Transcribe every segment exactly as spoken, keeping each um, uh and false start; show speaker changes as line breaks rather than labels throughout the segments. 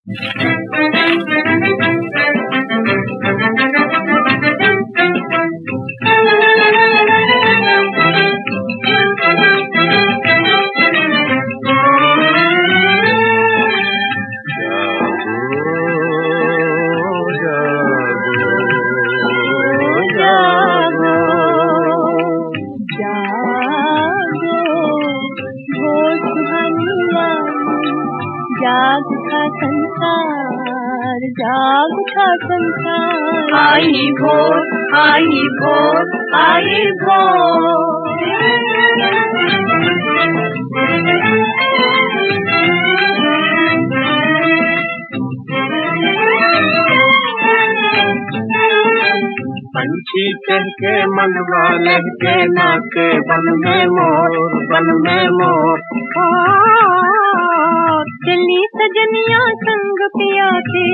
जाग उठा संसार, जाग उठा संसार। आई भोर, आई भोर, आई भोर।
पंछी कह के मनवा लहके नाके बन में मोर, बन में मोर।
चली सजनिया संग पिया के,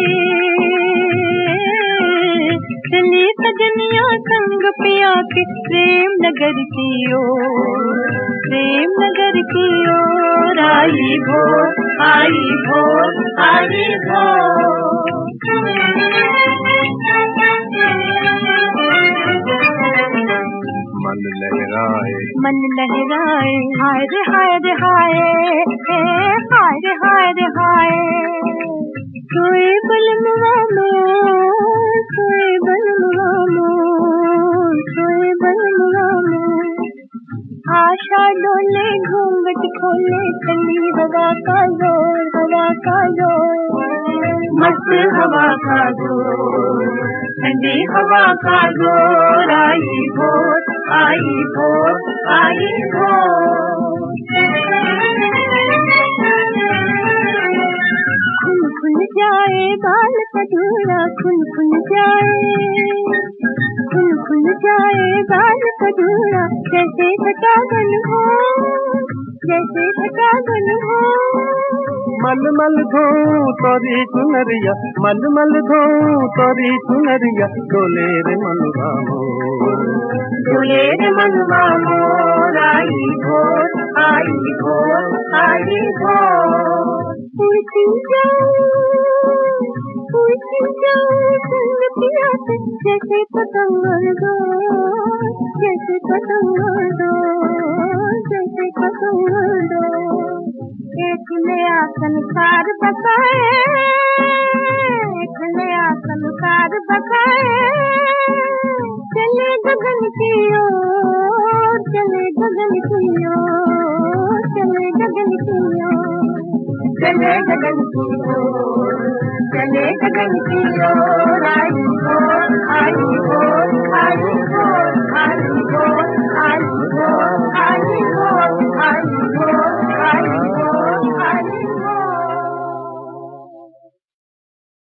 चली सजनिया संग पिया के प्रेम नगर की ओर, प्रेम नगर की ओर। आई भोर, आई भोर, आई भोर।
मन लहराए,
मन लहराए, हाय रे हाय रे हाय, हाय रे हाय रे हाय। सोए बलनुआ मोर, सोए बलनुआ मोर, सोए बलनुआ मोर। आशा डोले घूंघट खोले, ठंडी हवा का जोर, हवा का जोर। मस्त हवा का जोर, ठंडी हवा का जोर। आई भोर, आई भोर, आई भोर। खुल खुल जाए बाल कजूरा, खुल खुल जाए, खुल खुल जाए बाल कजूरा। जैसे घटा बन हो, जैसे घटा बन हो।
मल मल धो तोरी चुनरिया, मल मल धो तोरी चुनरिया। डोले रे मनवा मोर,
डोले रे मनवा मोर। आई भोर, आई भोर, आई भोर। उड़ती जाऊं, उड़ती जाऊं संग पिया से, जैसे पतंग दो, जैसे पतंग दो, जैसे पतंग दो। एक नया संसार बसाए, एक नया संसार बसाए। चले गगन की ओर, चले गगन की ओर, चले गगन की ओर, चले गगन की ओर, चले गगन की ओर। आई